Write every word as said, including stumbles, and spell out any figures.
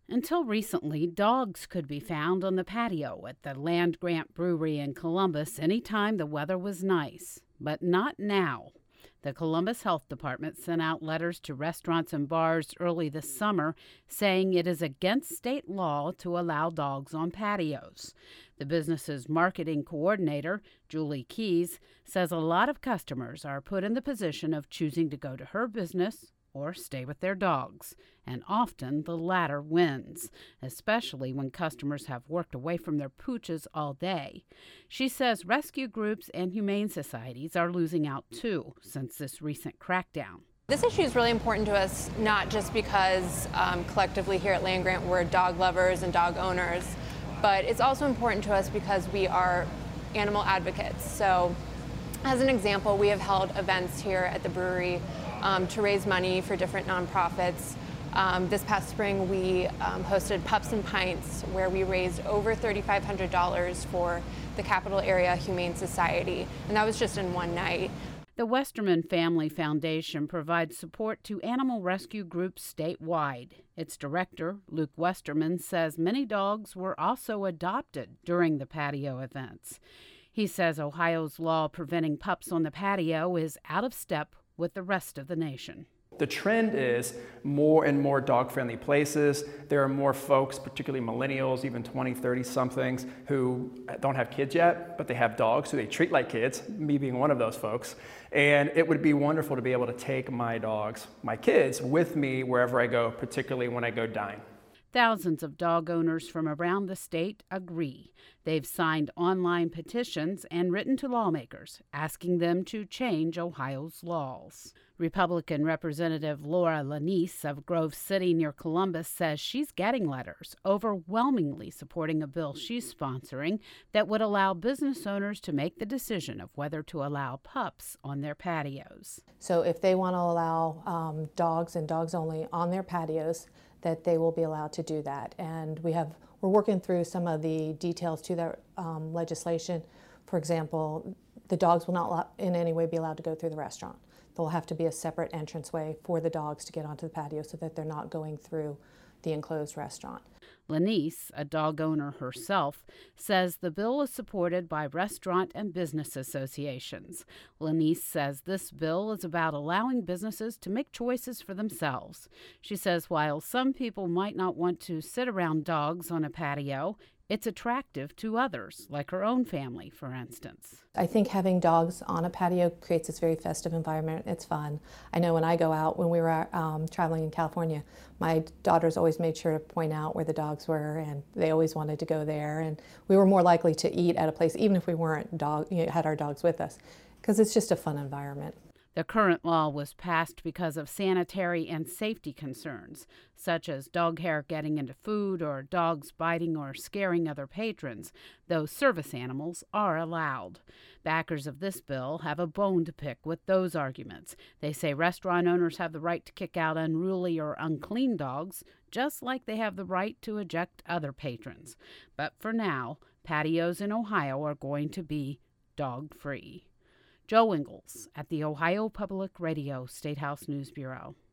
Until recently, dogs could be found on the patio at the Land Grant Brewery in Columbus anytime the weather was nice, but not now. The Columbus Health Department sent out letters to restaurants and bars early this summer saying it is against state law to allow dogs on patios. The business's marketing coordinator, Julie Keys, says a lot of customers are put in the position of choosing to go to her business or stay with their dogs, and often the latter wins, especially when customers have worked away from their pooches all day. She says rescue groups and humane societies are losing out too since this recent crackdown. This issue is really important to us, not just because um, collectively here at Land Grant we're dog lovers and dog owners, but it's also important to us because we are animal advocates. So, as an example, we have held events here at the brewery Um, to raise money for different nonprofits. Um, this past spring, we um, hosted Pups and Pints, where we raised over three thousand five hundred dollars for the Capital Area Humane Society, and that was just in one night. The Westerman Family Foundation provides support to animal rescue groups statewide. Its director, Luke Westerman, says many dogs were also adopted during the patio events. He says Ohio's law preventing pups on the patio is out of step with the rest of the nation. The trend is more and more dog-friendly places. There are more folks, particularly millennials, even twenty, thirty-somethings, who don't have kids yet, but they have dogs who they treat like kids, me being one of those folks. And it would be wonderful to be able to take my dogs, my kids, with me wherever I go, particularly when I go dine. Thousands of dog owners from around the state agree. They've signed online petitions and written to lawmakers asking them to change Ohio's laws. Republican Representative Laura Lanise of Grove City near Columbus says she's getting letters overwhelmingly supporting a bill she's sponsoring that would allow business owners to make the decision of whether to allow pups on their patios. So if they want to allow um, dogs and dogs only on their patios, that they will be allowed to do that. And we have, we're working through some of the details to that um, legislation. For example, the dogs will not in any way be allowed to go through the restaurant. There'll have to be a separate entranceway for the dogs to get onto the patio so that they're not going through the enclosed restaurant. Lanise, a dog owner herself, says the bill is supported by restaurant and business associations. Lanise says this bill is about allowing businesses to make choices for themselves. She says while some people might not want to sit around dogs on a patio, it's attractive to others, like her own family, for instance. I think having dogs on a patio creates this very festive environment. It's fun. I know when I go out, when we were um, traveling in California, my daughters always made sure to point out where the dogs were, and they always wanted to go there. And we were more likely to eat at a place, even if we weren't dog, you know, had our dogs with us, because it's just a fun environment. The current law was passed because of sanitary and safety concerns, such as dog hair getting into food or dogs biting or scaring other patrons, though service animals are allowed. Backers of this bill have a bone to pick with those arguments. They say restaurant owners have the right to kick out unruly or unclean dogs, just like they have the right to eject other patrons. But for now, patios in Ohio are going to be dog-free. Joe Ingles at the Ohio Public Radio State House News Bureau.